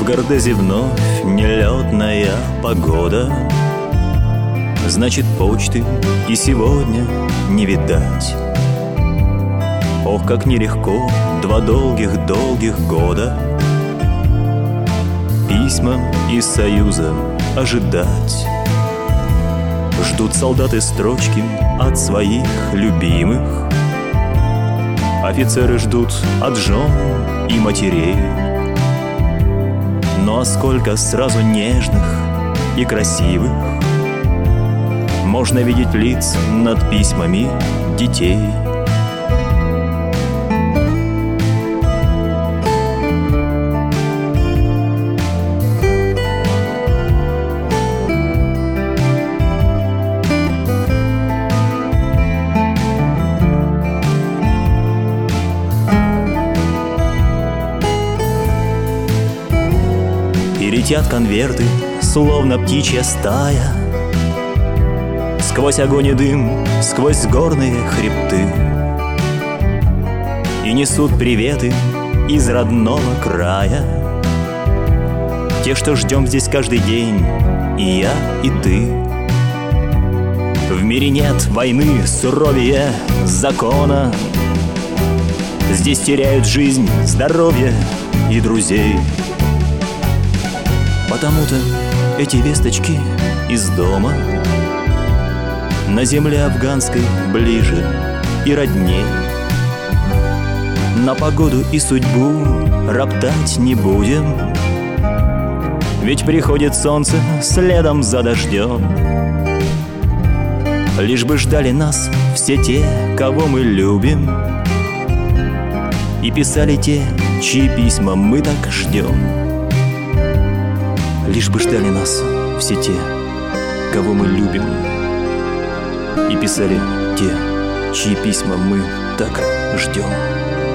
Гордезе вновь нелетная погода, значит, почты и сегодня не видать. Ох, как нелегко 2 долгих года письма из Союза ожидать. Ждут солдаты строчки от своих любимых, офицеры ждут от жен и матерей. Ну а сколько сразу нежных и красивых можно видеть лиц над письмами детей. И летят конверты, словно птичья стая, сквозь огонь и дым, сквозь горные хребты. И несут приветы из родного края, те, что ждем здесь каждый день, и я, и ты. В мире нет войны суровее закона, здесь теряют жизнь, здоровье и друзей. Потому-то эти весточки из дома на земле афганской ближе и родней. На погоду и судьбу роптать не будем, ведь приходит солнце следом за дождем. Лишь бы ждали нас все те, кого мы любим, и писали те, чьи письма мы так ждем. Лишь бы ждали нас все те, кого мы любим, и писали те, чьи письма мы так ждем.